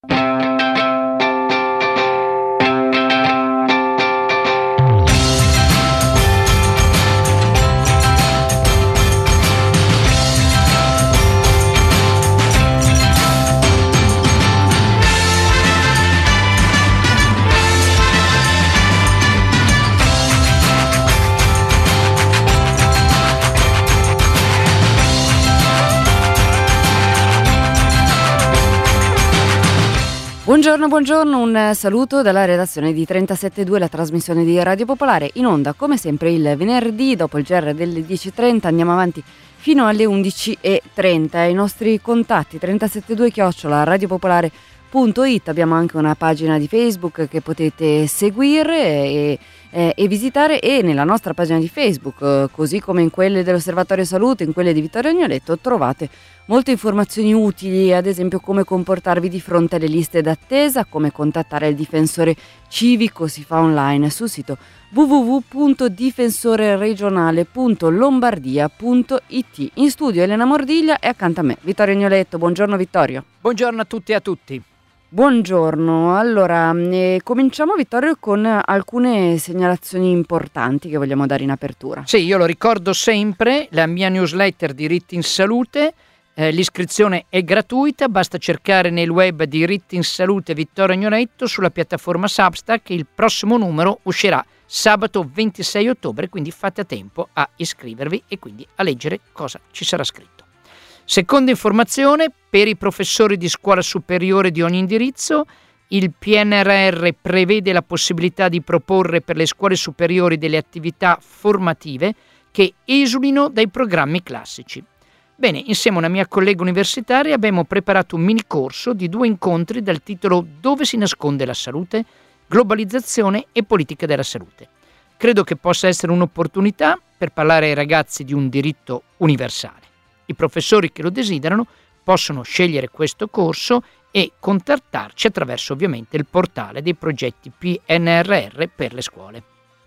Buongiorno, un saluto dalla redazione di 37.2, la trasmissione di Radio Popolare, in onda come sempre il venerdì dopo il GR delle 10.30, andiamo avanti fino alle 11.30. I nostri contatti 372@radiopopolare.it, abbiamo anche una pagina di Facebook che potete seguire e visitare, e nella nostra pagina di Facebook, così come in quelle dell'Osservatorio Salute, in quelle di Vittorio Agnoletto, trovate molte informazioni utili, ad esempio come comportarvi di fronte alle liste d'attesa, come contattare il difensore civico, si fa online sul sito www.difensoreregionale.lombardia.it. In studio Elena Mordiglia e accanto a me Vittorio Agnoletto. Buongiorno Vittorio. Buongiorno a tutti e a tutti. Buongiorno, allora cominciamo Vittorio con alcune segnalazioni importanti che vogliamo dare in apertura. Sì, io lo ricordo sempre, la mia newsletter Diritti in Salute, l'iscrizione è gratuita, basta cercare nel web Diritti in Salute Vittorio Agnoletto sulla piattaforma Substack. Il prossimo numero uscirà sabato 26 ottobre, quindi fate a tempo a iscrivervi e quindi a leggere cosa ci sarà scritto. Seconda informazione, per i professori di scuola superiore di ogni indirizzo, il PNRR prevede la possibilità di proporre per le scuole superiori delle attività formative che esulino dai programmi classici. Bene, insieme a una mia collega universitaria abbiamo preparato un mini corso di 2 incontri dal titolo Dove si nasconde la salute? Globalizzazione e politica della salute. Credo che possa essere un'opportunità per parlare ai ragazzi di un diritto universale. I professori che lo desiderano possono scegliere questo corso e contattarci attraverso ovviamente il portale dei progetti PNRR per le scuole.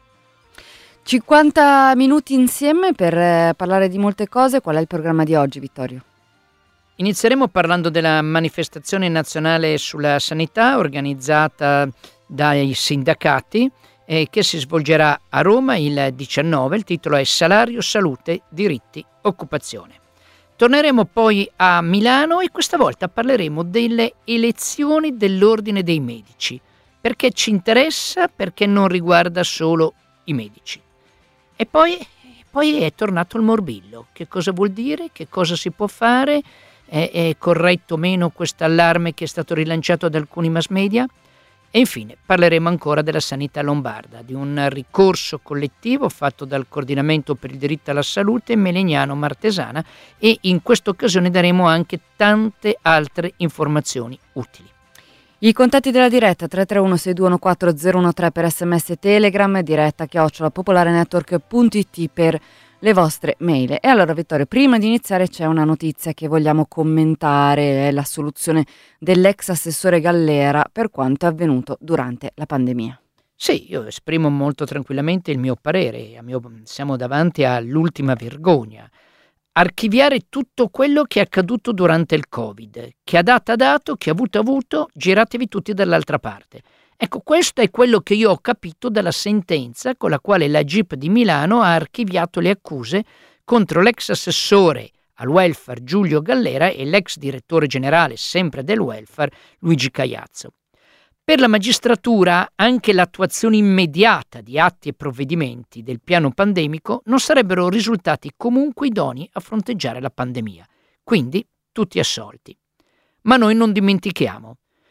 50 minuti insieme per parlare di molte cose. Qual è il programma di oggi, Vittorio? Inizieremo parlando della manifestazione nazionale sulla sanità organizzata dai sindacati che si svolgerà a Roma il 19. Il titolo è Salario, Salute, Diritti, Occupazione. Torneremo poi a Milano e questa volta parleremo delle elezioni dell'Ordine dei Medici, perché ci interessa, perché non riguarda solo i medici. E poi è tornato il morbillo. Che cosa vuol dire? Che cosa si può fare? È corretto o meno questo allarme che è stato rilanciato da alcuni mass media? E infine parleremo ancora della sanità lombarda, di un ricorso collettivo fatto dal Coordinamento per il diritto alla salute Melegnano Martesana, e in questa occasione daremo anche tante altre informazioni utili. I contatti della diretta 331-6214013 per sms e telegram, diretta @popolarenetwork.it per le vostre mail. E allora Vittorio, prima di iniziare c'è una notizia che vogliamo commentare, è la soluzione dell'ex assessore Gallera per quanto è avvenuto durante la pandemia. Sì, io esprimo molto tranquillamente il mio parere, siamo davanti all'ultima vergogna. Archiviare tutto quello che è accaduto durante il Covid, che ha dato, che ha avuto, giratevi tutti dall'altra parte. Ecco, questo è quello che io ho capito dalla sentenza con la quale la GIP di Milano ha archiviato le accuse contro l'ex assessore al welfare Giulio Gallera e l'ex direttore generale sempre del welfare Luigi Caiazzo. Per la magistratura anche l'attuazione immediata di atti e provvedimenti del piano pandemico non sarebbero risultati comunque idonei a fronteggiare la pandemia. Quindi tutti assolti. Ma noi non dimentichiamo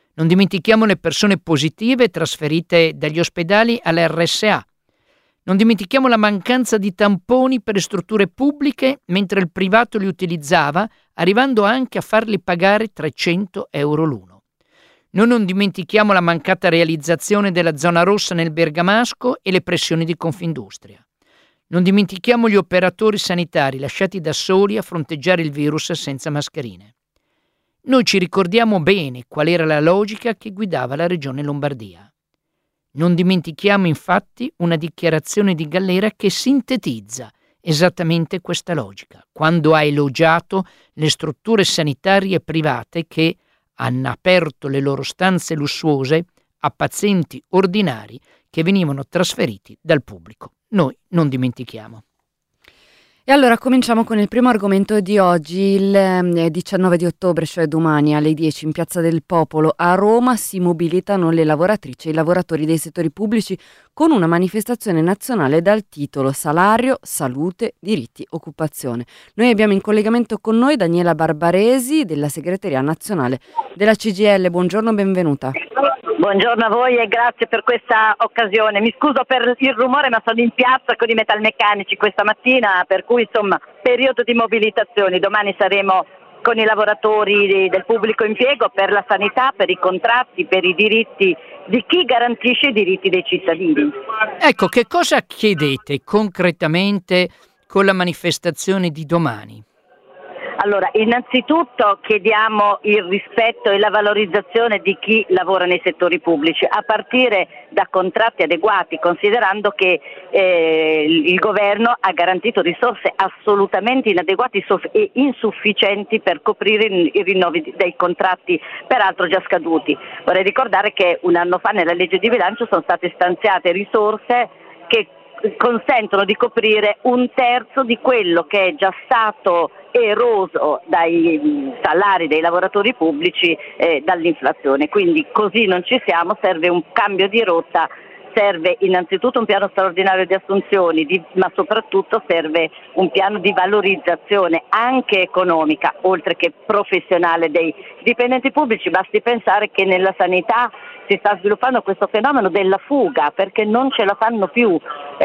le persone positive trasferite dagli ospedali all'RSA. Non dimentichiamo la mancanza di tamponi per le strutture pubbliche mentre il privato li utilizzava, arrivando anche a farli pagare 300 euro l'uno. Noi non dimentichiamo la mancata realizzazione della zona rossa nel Bergamasco e le pressioni di Confindustria. Non dimentichiamo gli operatori sanitari lasciati da soli a fronteggiare il virus senza mascherine. Noi ci ricordiamo bene qual era la logica che guidava la regione Lombardia. Non dimentichiamo infatti una dichiarazione di Gallera che sintetizza esattamente questa logica, quando ha elogiato le strutture sanitarie private che hanno aperto le loro stanze lussuose a pazienti ordinari che venivano trasferiti dal pubblico. Noi non dimentichiamo. E allora cominciamo con il primo argomento di oggi. Il 19 di ottobre, cioè domani alle 10 in Piazza del Popolo a Roma, si mobilitano le lavoratrici e i lavoratori dei settori pubblici con una manifestazione nazionale dal titolo Salario, Salute, Diritti, Occupazione. Noi abbiamo in collegamento con noi Daniela Barbaresi della segreteria nazionale della CGIL. Buongiorno, benvenuta. Buongiorno a voi e grazie per questa occasione. Mi scuso per il rumore, ma sono in piazza con i metalmeccanici questa mattina, per cui insomma periodo di mobilitazioni. Domani saremo con i lavoratori del pubblico impiego per la sanità, per i contratti, per i diritti di chi garantisce i diritti dei cittadini. Ecco, che cosa chiedete concretamente con la manifestazione di domani? Allora, innanzitutto chiediamo il rispetto e la valorizzazione di chi lavora nei settori pubblici, a partire da contratti adeguati, considerando che il governo ha garantito risorse assolutamente inadeguate e insufficienti per coprire i rinnovi dei contratti, peraltro già scaduti. Vorrei ricordare che un anno fa nella legge di bilancio sono state stanziate risorse che consentono di coprire un terzo di quello che è già stato eroso dai salari dei lavoratori pubblici dall'inflazione. Quindi così non ci siamo, serve un cambio di rotta, serve innanzitutto un piano straordinario di assunzioni, ma soprattutto serve un piano di valorizzazione anche economica, oltre che professionale dei dipendenti pubblici. Basti pensare che nella sanità si sta sviluppando questo fenomeno della fuga, perché non ce la fanno più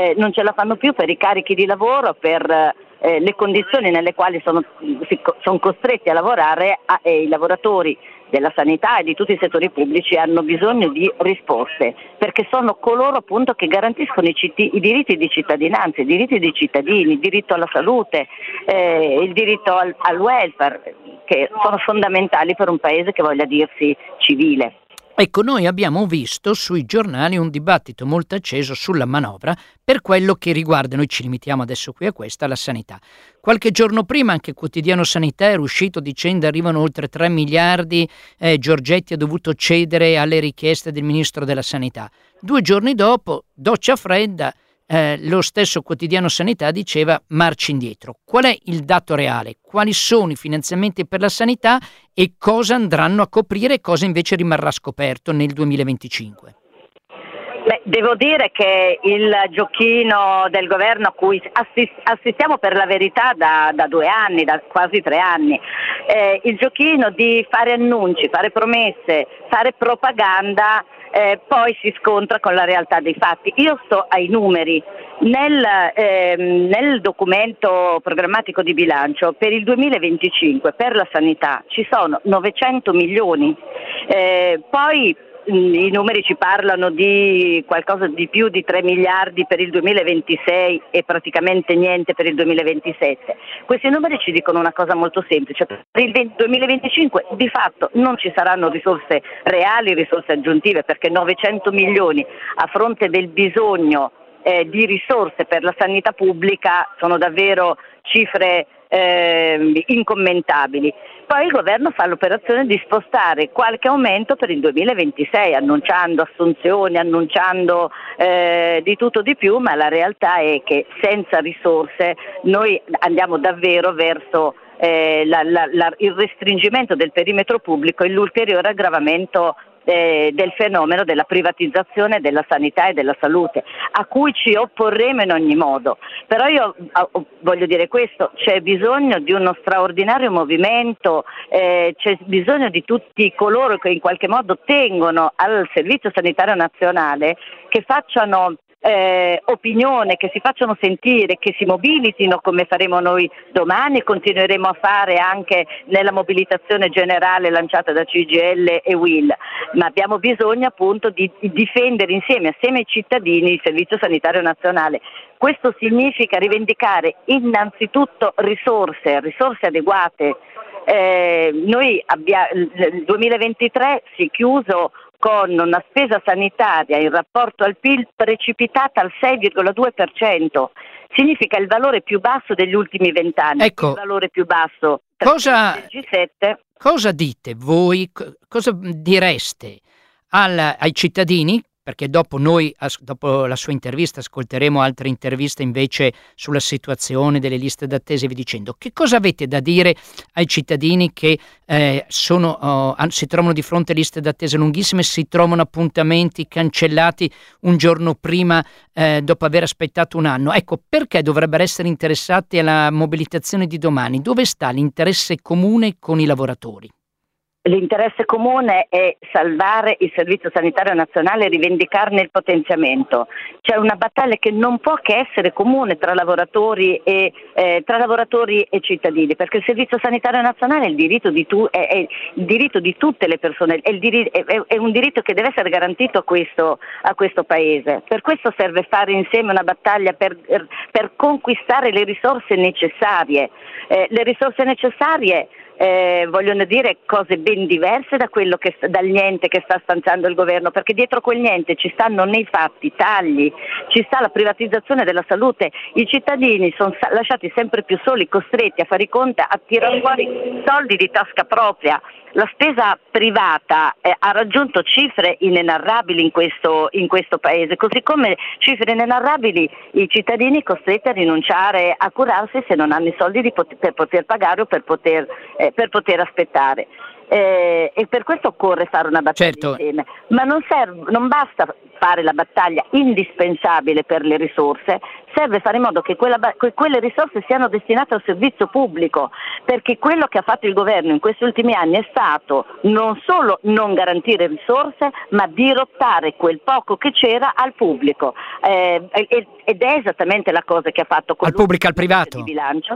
per i carichi di lavoro, per le condizioni nelle quali sono costretti a lavorare e i lavoratori della sanità e di tutti i settori pubblici hanno bisogno di risposte, perché sono coloro appunto che garantiscono i diritti di cittadinanza, i diritti dei cittadini, il diritto alla salute, il diritto al welfare, che sono fondamentali per un paese che voglia dirsi civile. Ecco, noi abbiamo visto sui giornali un dibattito molto acceso sulla manovra per quello che riguarda, noi ci limitiamo adesso qui a questa, la sanità. Qualche giorno prima anche il quotidiano Sanità era uscito dicendo arrivano oltre 3 miliardi, Giorgetti ha dovuto cedere alle richieste del Ministro della Sanità. 2 giorni dopo, doccia fredda, lo stesso quotidiano Sanità diceva marcia indietro. Qual è il dato reale? Quali sono i finanziamenti per la sanità e cosa andranno a coprire e cosa invece rimarrà scoperto nel 2025? Devo dire che il giochino del governo a cui assistiamo per la verità da 2 anni, da quasi 3 anni, il giochino di fare annunci, fare promesse, fare propaganda, poi si scontra con la realtà dei fatti. Io sto ai numeri. Nel documento programmatico di bilancio per il 2025 per la sanità ci sono 900 milioni, poi i numeri ci parlano di qualcosa di più di 3 miliardi per il 2026 e praticamente niente per il 2027. Questi numeri ci dicono una cosa molto semplice: per il 2025 di fatto non ci saranno risorse reali, risorse aggiuntive, perché 900 milioni a fronte del bisogno di risorse per la sanità pubblica sono davvero cifre incommentabili. Poi il governo fa l'operazione di spostare qualche aumento per il 2026, annunciando assunzioni, annunciando di tutto di più, ma la realtà è che senza risorse noi andiamo davvero verso il restringimento del perimetro pubblico e l'ulteriore aggravamento del fenomeno della privatizzazione della sanità e della salute, a cui ci opporremo in ogni modo. Però io voglio dire questo: c'è bisogno di uno straordinario movimento, c'è bisogno di tutti coloro che in qualche modo tengono al Servizio Sanitario Nazionale, che facciano opinione, che si facciano sentire, che si mobilitino come faremo noi domani e continueremo a fare anche nella mobilitazione generale lanciata da CGIL e UIL, ma abbiamo bisogno appunto di difendere assieme ai cittadini il Servizio Sanitario Nazionale. Questo significa rivendicare innanzitutto risorse adeguate Il 2023 si è chiuso con una spesa sanitaria in rapporto al PIL precipitata al 6,2%. Significa il valore più basso degli ultimi 20 anni. Ecco, il valore più basso cosa, del G7. Cosa dite voi, cosa direste ai cittadini? Perché dopo dopo la sua intervista, ascolteremo altre interviste invece sulla situazione delle liste d'attesa e via dicendo. Che cosa avete da dire ai cittadini che si trovano di fronte a liste d'attesa lunghissime, si trovano appuntamenti cancellati un giorno prima dopo aver aspettato un anno? Ecco, perché dovrebbero essere interessati alla mobilitazione di domani? Dove sta l'interesse comune con i lavoratori? L'interesse comune è salvare il Servizio Sanitario Nazionale e rivendicarne il potenziamento. C'è una battaglia che non può che essere comune tra lavoratori e cittadini, perché il Servizio Sanitario Nazionale è il diritto di tutte le persone, è un diritto che deve essere garantito a questo Paese. Per questo serve fare insieme una battaglia per conquistare le risorse necessarie. Vogliono dire cose ben diverse dal niente che sta stanziando il governo, perché dietro quel niente ci stanno nei fatti tagli, ci sta la privatizzazione della salute, i cittadini sono lasciati sempre più soli, costretti a fare i conti, a tirare fuori soldi di tasca propria. La spesa privata ha raggiunto cifre inenarrabili in questo Paese, così come cifre inenarrabili i cittadini costretti a rinunciare a curarsi se non hanno i soldi per poter pagare o per poter aspettare. E per questo occorre fare una battaglia insieme, ma non basta fare la battaglia indispensabile per le risorse, serve fare in modo che quelle risorse siano destinate al servizio pubblico, perché quello che ha fatto il governo in questi ultimi anni è stato non solo non garantire risorse, ma dirottare quel poco che c'era al pubblico, ed è esattamente la cosa che ha fatto con al pubblico al privato di bilancio.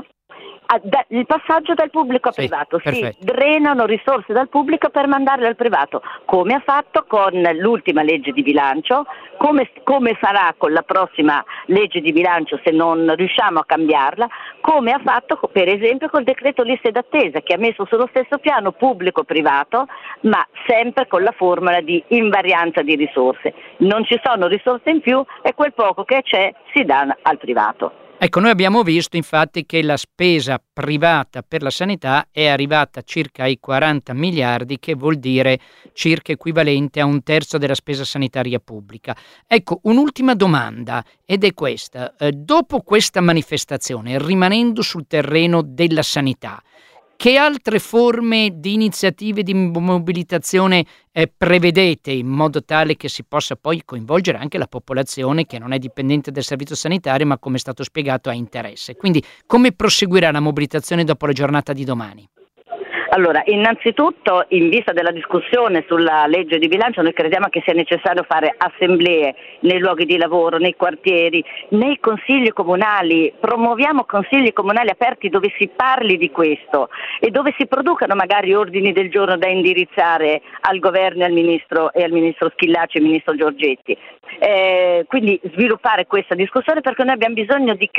Il passaggio dal pubblico al privato, perfetto. Si drenano risorse dal pubblico per mandarle al privato, come ha fatto con l'ultima legge di bilancio, come farà con la prossima legge di bilancio se non riusciamo a cambiarla, come ha fatto per esempio col decreto liste d'attesa, che ha messo sullo stesso piano pubblico-privato, ma sempre con la formula di invarianza di risorse. Non ci sono risorse in più e quel poco che c'è si dà al privato. Ecco, noi abbiamo visto infatti che la spesa privata per la sanità è arrivata circa ai 40 miliardi, che vuol dire circa equivalente a un terzo della spesa sanitaria pubblica. Ecco, un'ultima domanda, ed è questa. Dopo questa manifestazione, rimanendo sul terreno della sanità, che altre forme di iniziative di mobilitazione prevedete, in modo tale che si possa poi coinvolgere anche la popolazione che non è dipendente del servizio sanitario, ma come è stato spiegato ha interesse? Quindi come proseguirà la mobilitazione dopo la giornata di domani? Allora, innanzitutto, in vista della discussione sulla legge di bilancio, noi crediamo che sia necessario fare assemblee nei luoghi di lavoro, nei quartieri, nei consigli comunali. Promuoviamo consigli comunali aperti dove si parli di questo e dove si producano magari ordini del giorno da indirizzare al governo e al ministro Schillaci e al ministro Giorgetti. Quindi sviluppare questa discussione, perché noi abbiamo bisogno di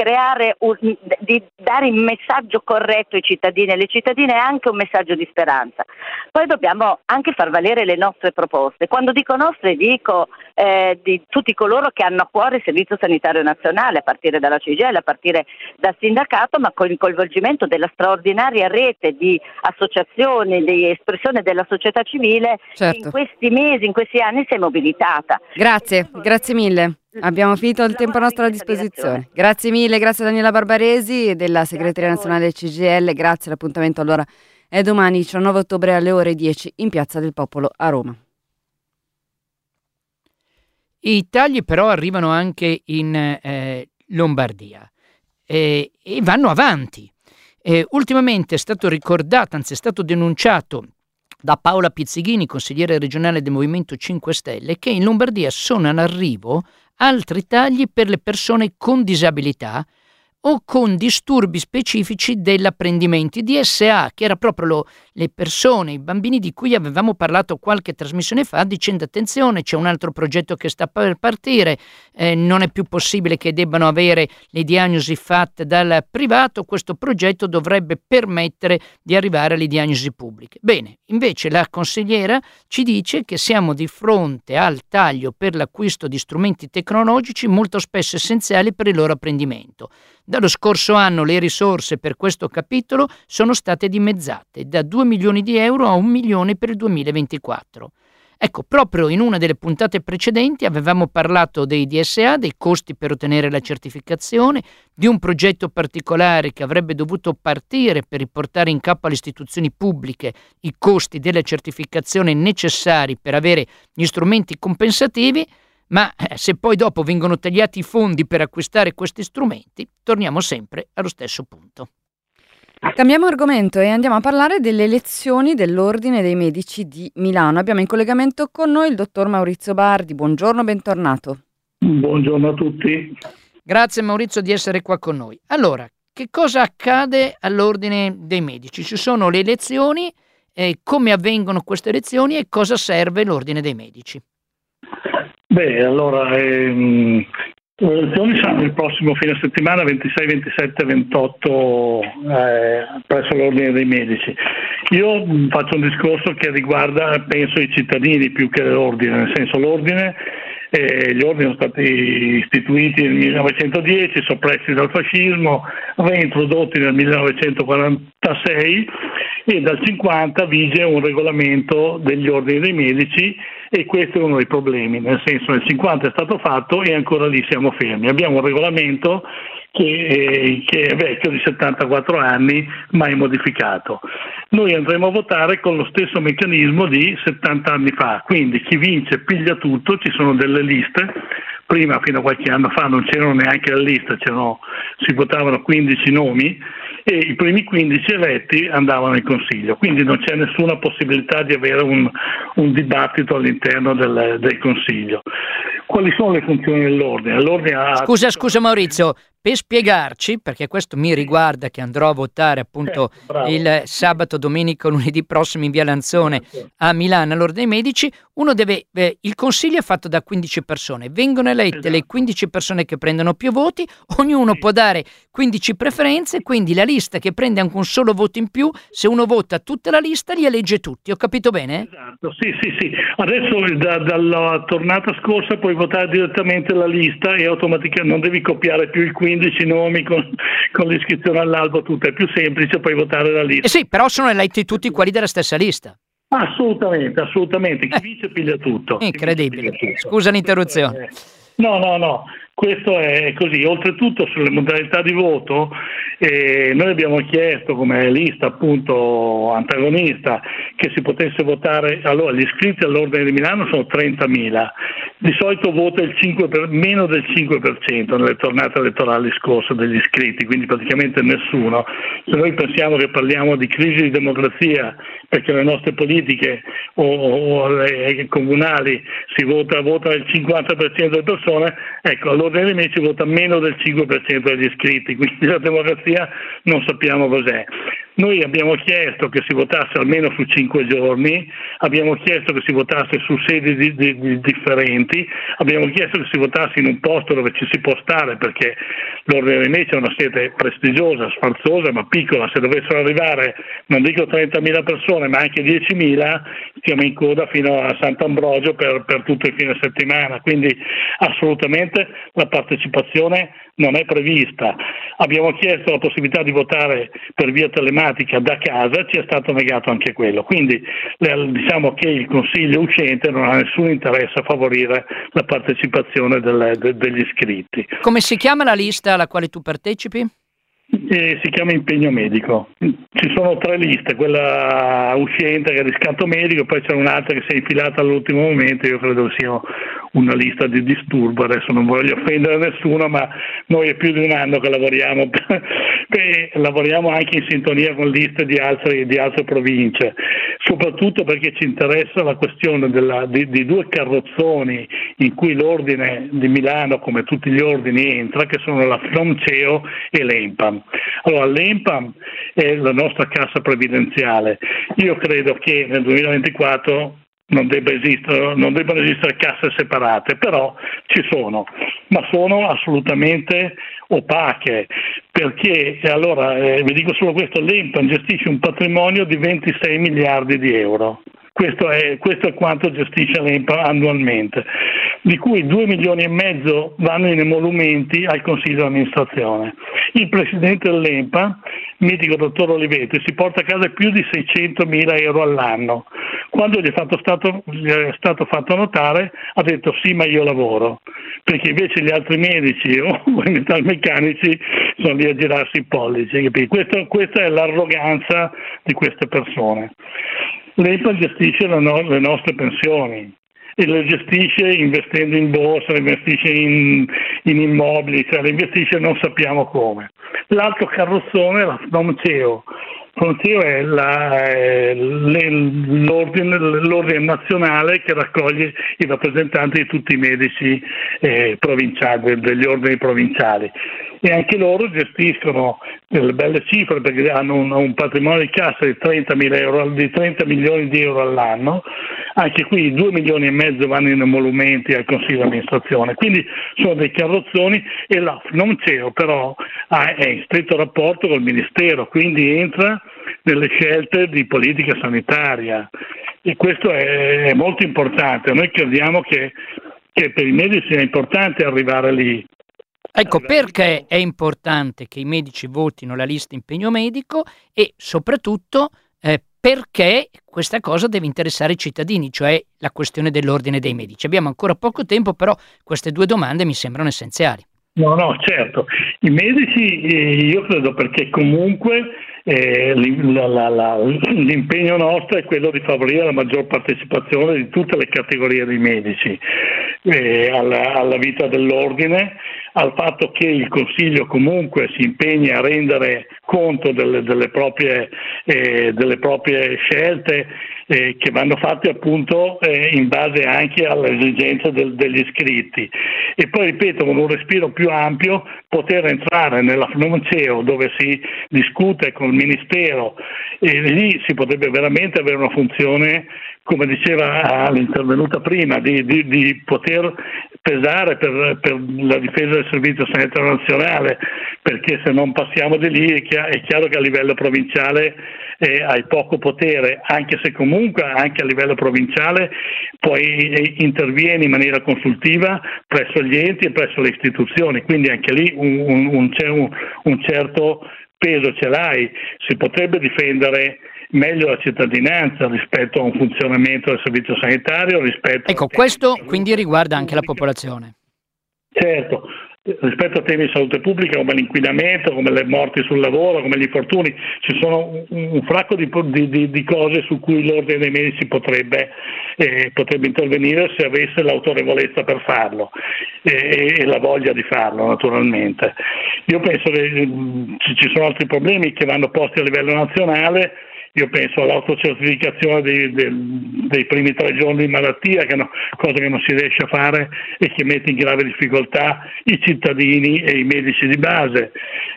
di dare il messaggio corretto ai cittadini e alle cittadine, e anche un messaggio di speranza. Poi dobbiamo anche far valere le nostre proposte. Quando dico nostre, dico di tutti coloro che hanno a cuore il Servizio Sanitario Nazionale, a partire dalla CGIL, a partire dal sindacato, ma con il coinvolgimento della straordinaria rete di associazioni, di espressione della società civile, certo, che in questi mesi, in questi anni si è mobilitata. Grazie mille. Abbiamo finito il tempo a nostra disposizione. Grazie mille, grazie a Daniela Barbaresi della segreteria nazionale del CGIL. Grazie, l'appuntamento allora è domani 19 ottobre alle ore 10 in Piazza del Popolo a Roma. I tagli però arrivano anche in Lombardia e vanno avanti. Ultimamente è stato ricordato, anzi è stato denunciato da Paola Pizzighini, consigliere regionale del Movimento 5 Stelle, che in Lombardia sono in arrivo altri tagli per le persone con disabilità o con disturbi specifici dell'apprendimento. I DSA, che era proprio le persone, i bambini di cui avevamo parlato qualche trasmissione fa, dicendo attenzione, c'è un altro progetto che sta per partire, non è più possibile che debbano avere le diagnosi fatte dal privato, questo progetto dovrebbe permettere di arrivare alle diagnosi pubbliche. Bene, invece la consigliera ci dice che siamo di fronte al taglio per l'acquisto di strumenti tecnologici molto spesso essenziali per il loro apprendimento. Dallo scorso anno le risorse per questo capitolo sono state dimezzate, da 2 milioni di euro a 1 milione per il 2024. Ecco, proprio in una delle puntate precedenti avevamo parlato dei DSA, dei costi per ottenere la certificazione, di un progetto particolare che avrebbe dovuto partire per riportare in capo alle istituzioni pubbliche i costi della certificazione necessari per avere gli strumenti compensativi. Ma se poi dopo vengono tagliati i fondi per acquistare questi strumenti, torniamo sempre allo stesso punto. Cambiamo argomento e andiamo a parlare delle elezioni dell'Ordine dei Medici di Milano. Abbiamo in collegamento con noi il dottor Maurizio Bardi. Buongiorno, bentornato. Buongiorno a tutti. Grazie Maurizio di essere qua con noi. Allora, che cosa accade all'Ordine dei Medici? Ci sono le elezioni, come avvengono queste elezioni e cosa serve l'Ordine dei Medici? Beh, allora, le elezioni saranno il prossimo fine settimana, 26, 27, 28, presso l'Ordine dei Medici. Io faccio un discorso che riguarda, penso, i cittadini più che l'Ordine, nel senso gli ordini sono stati istituiti nel 1910, soppressi dal fascismo, reintrodotti nel 1946 e dal 50 vige un regolamento degli ordini dei medici e questo è uno dei problemi, nel senso nel 50 è stato fatto e ancora lì siamo fermi. Abbiamo un regolamento che è vecchio di 74 anni, mai modificato. Noi andremo a votare con lo stesso meccanismo di 70 anni fa, quindi chi vince piglia tutto, ci sono delle liste, prima fino a qualche anno fa non c'erano neanche le liste, si votavano 15 nomi e i primi 15 eletti andavano in consiglio, quindi non c'è nessuna possibilità di avere un dibattito all'interno del consiglio. Quali sono le funzioni dell'ordine? Scusa Maurizio, per spiegarci, perché questo mi riguarda che andrò a votare appunto il sabato, domenica, lunedì prossimo in via Lanzone a Milano all'Ordine dei Medici, uno deve, il consiglio è fatto da 15 persone, vengono elette le 15 persone che prendono più voti, ognuno può dare 15 preferenze, quindi la lista che prende anche un solo voto in più, se uno vota tutta la lista li elegge tutti, ho capito bene? Esatto, sì. Adesso dalla tornata scorsa puoi votare direttamente la lista e automaticamente non devi copiare più i 15 nomi con l'iscrizione all'albo, tutto è più semplice, puoi votare la lista. Sì, però sono eletti tutti quelli della stessa lista. Assolutamente, chi vince piglia tutto. Incredibile, scusa l'interruzione. No, questo è così. Oltretutto sulle modalità di voto noi abbiamo chiesto come lista appunto antagonista che si potesse votare, allora gli iscritti all'Ordine di Milano sono 30.000, di solito vota meno del 5% nelle tornate elettorali scorse degli iscritti, quindi praticamente nessuno. Se noi pensiamo che parliamo di crisi di democrazia perché le nostre politiche o le comunali votano il 50% delle persone, ecco, all'Ordine dei Medici vota meno del 5% degli iscritti, quindi la democrazia non sappiamo cos'è. Noi abbiamo chiesto che si votasse almeno su 5 giorni, abbiamo chiesto che si votasse su sedi differenti, abbiamo chiesto che si votasse in un posto dove ci si può stare, perché l'Ordine dei Medici è una sede prestigiosa, sfarzosa, ma piccola. Se dovessero arrivare, non dico 30.000 persone, ma anche 10.000, stiamo in coda fino a Sant'Ambrogio per tutto il fine settimana, quindi assolutamente la partecipazione non è prevista. Abbiamo chiesto la possibilità di votare per via telematica da casa, ci è stato negato anche quello, quindi diciamo che il Consiglio uscente non ha nessun interesse a favorire la partecipazione degli iscritti. Come si chiama la lista alla quale tu partecipi? Si chiama impegno medico. Ci sono 3 liste, quella uscente che è riscatto medico, poi c'è un'altra che si è infilata all'ultimo momento, io credo sia una lista di disturbo, adesso non voglio offendere nessuno, ma noi è più di un anno che lavoriamo lavoriamo anche in sintonia con liste di altre province, soprattutto perché ci interessa la questione di due carrozzoni in cui l'Ordine di Milano, come tutti gli ordini, entra, che sono la FNOMCEO e l'ENPAM. Allora, l'ENPAM è la nostra cassa previdenziale. Io credo che nel 2024 non debbano esistere casse separate, però ci sono, ma sono assolutamente opache, perché allora vi dico solo questo: l'ENPAM gestisce un patrimonio di 26 miliardi di euro. Questo è quanto gestisce l'ENPAM annualmente, di cui 2 milioni e mezzo vanno in emolumenti al Consiglio di amministrazione. Il presidente dell'ENPAM, mitico dottor Olivetti, si porta a casa più di 600.000 euro all'anno. Quando gli è stato fatto notare, ha detto sì, ma io lavoro, perché invece gli altri medici o i metalmeccanici sono lì a girarsi i pollici. Questa è l'arroganza di queste persone. L'ENPAM gestisce le nostre pensioni e le gestisce investendo in borsa, le investisce in immobili, cioè le investisce non sappiamo come. L'altro carrozzone è la FNOMCEO. FNOMCEO è l'ordine nazionale che raccoglie i rappresentanti di tutti i medici provinciali, degli ordini provinciali. E anche loro gestiscono delle belle cifre, perché hanno un patrimonio di cassa di 30 milioni di euro all'anno. Anche qui 2 milioni e mezzo vanno in emolumenti al Consiglio di amministrazione, quindi sono dei carrozzoni. E la FNOMCEO però è in stretto rapporto col Ministero, quindi entra nelle scelte di politica sanitaria, e questo è molto importante. Noi crediamo che per i medici sia importante arrivare lì. Ecco, perché è importante che i medici votino la lista impegno medico e soprattutto perché questa cosa deve interessare i cittadini, cioè la questione dell'ordine dei medici. Abbiamo ancora poco tempo, però queste due domande mi sembrano essenziali. No, certo. I medici, io credo, perché comunque l'impegno nostro è quello di favorire la maggior partecipazione di tutte le categorie di medici alla vita dell'ordine, al fatto che il Consiglio comunque si impegni a rendere conto delle proprie scelte che vanno fatte appunto in base anche alle esigenze degli iscritti. E poi, ripeto, con un respiro più ampio, poter entrare nella FNOMCEO, dove si discute con il Ministero, e lì si potrebbe veramente avere una funzione, come diceva l'intervenuta prima, di poter pesare per la difesa del Servizio Sanitario Nazionale, perché se non passiamo di lì è chiaro che a livello provinciale hai poco potere, anche se comunque anche a livello provinciale poi intervieni in maniera consultiva presso gli enti e presso le istituzioni, quindi anche lì un certo peso ce l'hai. Si potrebbe difendere meglio la cittadinanza rispetto a un funzionamento del servizio sanitario. Ecco, questo quindi riguarda anche la popolazione. Certo, rispetto a temi di salute pubblica come l'inquinamento, come le morti sul lavoro, come gli infortuni, ci sono un fracco di cose su cui l'ordine dei medici potrebbe intervenire se avesse l'autorevolezza per farlo e la voglia di farlo, naturalmente. Io penso che ci sono altri problemi che vanno posti a livello nazionale. Io penso all'autocertificazione dei primi 3 giorni di malattia, che è una cosa che non si riesce a fare e che mette in grave difficoltà i cittadini e i medici di base.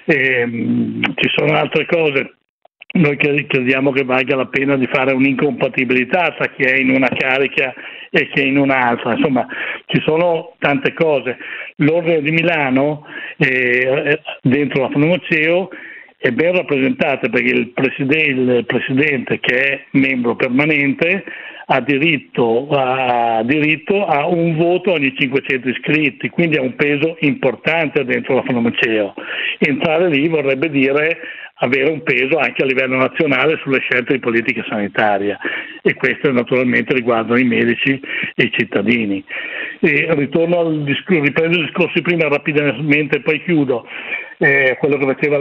Ci sono altre cose. Noi crediamo che valga la pena di fare un'incompatibilità tra chi è in una carica e chi è in un'altra. Insomma, ci sono tante cose. L'Ordine di Milano, dentro la FNOMCEO, è ben rappresentata, perché il presidente, che è membro permanente, ha diritto a un voto ogni 500 iscritti, quindi ha un peso importante dentro la FNOMCEO. Entrare lì vorrebbe dire avere un peso anche a livello nazionale sulle scelte di politica sanitaria, e queste naturalmente riguardano i medici e i cittadini. E riprendo il discorso di prima rapidamente e poi chiudo. Quello che faceva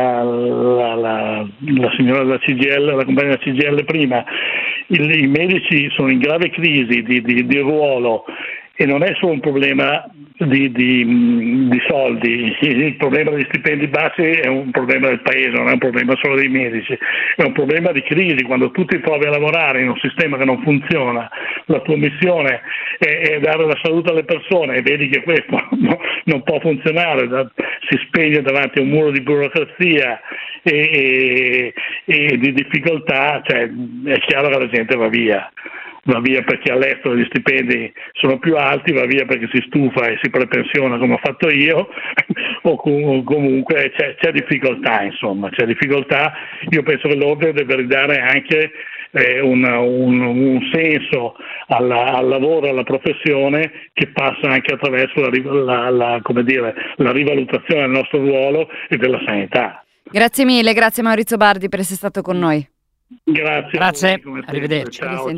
la signora della CGIL, la compagna della CGIL prima. I medici sono in grave crisi di ruolo, e non è solo un problema di soldi. Il problema degli stipendi bassi è un problema del paese, non è un problema solo dei medici, è un problema di crisi. Quando tu ti trovi a lavorare in un sistema che non funziona, la tua missione è dare la salute alle persone e vedi che questo non può funzionare, si spegne davanti a un muro di burocrazia e di difficoltà, cioè è chiaro che la gente va via perché all'estero gli stipendi sono più alti, va via perché si stufa e si prepensiona come ho fatto io o comunque c'è difficoltà, insomma, c'è difficoltà. Io penso che l'ordine deve ridare anche un senso al lavoro, alla professione, che passa anche attraverso la rivalutazione del nostro ruolo e della sanità. Grazie mille, grazie Maurizio Bardi per essere stato con noi. Grazie. Arrivederci. Ciao.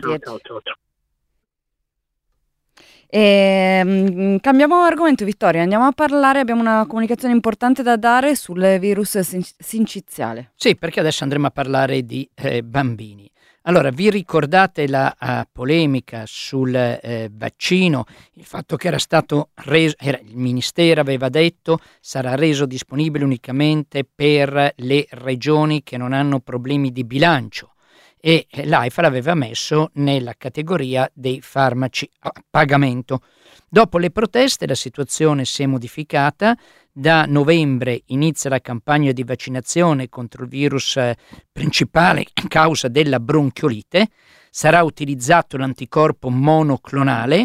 Cambiamo argomento, Vittoria, andiamo a parlare, abbiamo una comunicazione importante da dare sul virus sinciziale. Sì, perché adesso andremo a parlare di bambini. Allora, vi ricordate la polemica sul vaccino, il fatto che era stato reso, il Ministero aveva detto sarà reso disponibile unicamente per le regioni che non hanno problemi di bilancio, e l'AIFA l'aveva messo nella categoria dei farmaci a pagamento. Dopo le proteste la situazione si è modificata. Da novembre inizia la campagna di vaccinazione contro il virus principale causa della bronchiolite. Sarà utilizzato l'anticorpo monoclonale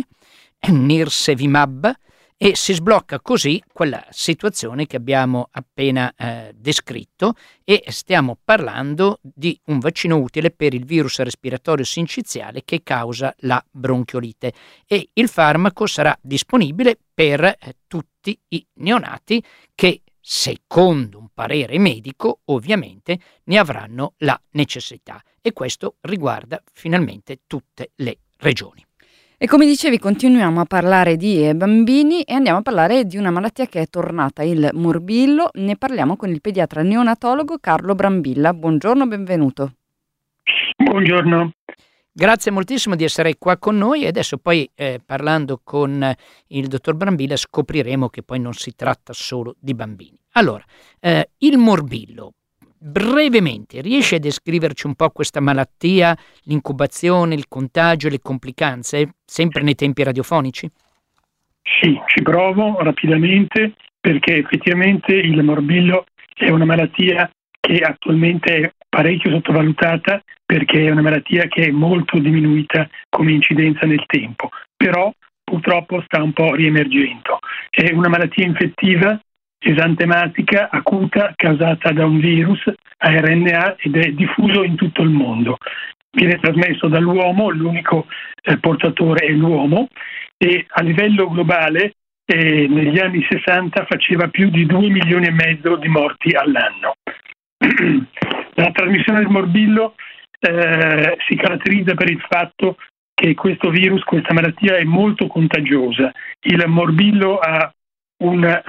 Nirsevimab e si sblocca così quella situazione che abbiamo appena descritto, e stiamo parlando di un vaccino utile per il virus respiratorio sinciziale che causa la bronchiolite, e il farmaco sarà disponibile per tutti i neonati che, secondo un parere medico, ovviamente ne avranno la necessità, e questo riguarda finalmente tutte le regioni. E come dicevi, continuiamo a parlare di bambini e andiamo a parlare di una malattia che è tornata, il morbillo. Ne parliamo con il pediatra neonatologo Carlo Brambilla. Buongiorno, benvenuto. Buongiorno. Grazie moltissimo di essere qua con noi, e adesso poi parlando con il dottor Brambilla scopriremo che poi non si tratta solo di bambini. Allora, il morbillo, brevemente, riesce a descriverci un po' questa malattia, l'incubazione, il contagio, le complicanze, sempre nei tempi radiofonici? Sì, ci provo rapidamente, perché effettivamente il morbillo è una malattia che attualmente è parecchio sottovalutata, perché è una malattia che è molto diminuita come incidenza nel tempo, però purtroppo sta un po' riemergendo. È una malattia infettiva esantematica acuta causata da un virus a RNA ed è diffuso in tutto il mondo. Viene trasmesso dall'uomo, l'unico portatore è l'uomo, e a livello globale negli anni 60 faceva più di 2,5 milioni di morti all'anno. La trasmissione del morbillo si caratterizza per il fatto che questo virus, questa malattia è molto contagiosa. Il morbillo ha un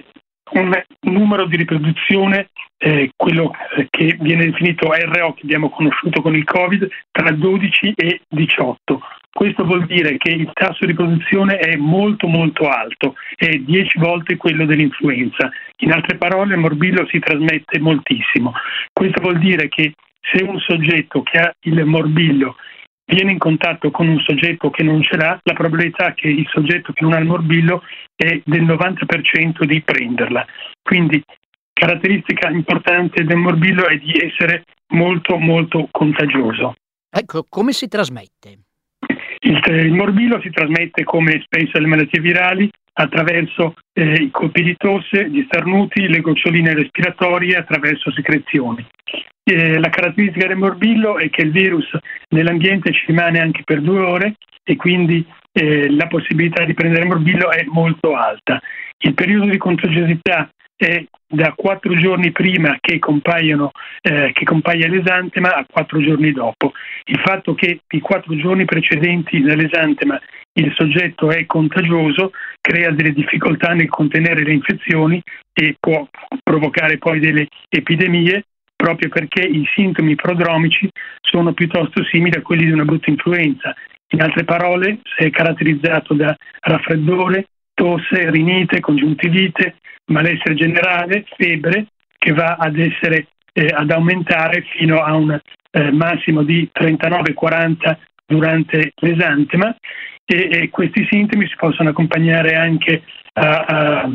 numero di riproduzione, quello che viene definito RO, che abbiamo conosciuto con il Covid, tra 12 e 18. Questo vuol dire che il tasso di riproduzione è molto molto alto, è 10 volte quello dell'influenza. In altre parole, il morbillo si trasmette moltissimo. Questo vuol dire che se un soggetto che ha il morbillo viene in contatto con un soggetto che non ce l'ha, la probabilità che il soggetto che non ha il morbillo è del 90% di prenderla. Quindi, caratteristica importante del morbillo è di essere molto molto contagioso. Ecco, come si trasmette? Il morbillo si trasmette, come spesso le malattie virali, attraverso i colpi di tosse, gli starnuti, le goccioline respiratorie, attraverso secrezioni. La caratteristica del morbillo è che il virus nell'ambiente ci rimane anche per 2 ore, e quindi la possibilità di prendere il morbillo è molto alta. Il periodo di contagiosità è da 4 giorni prima che compaia l'esantema a 4 giorni dopo. Il fatto che i 4 giorni precedenti dall'esantema il soggetto è contagioso crea delle difficoltà nel contenere le infezioni e può provocare poi delle epidemie, proprio perché i sintomi prodromici sono piuttosto simili a quelli di una brutta influenza. In altre parole, se è caratterizzato da raffreddore, tosse, rinite, congiuntivite, malessere generale, febbre che va ad aumentare fino a un massimo di 39-40 durante l'esantema, e questi sintomi si possono accompagnare anche a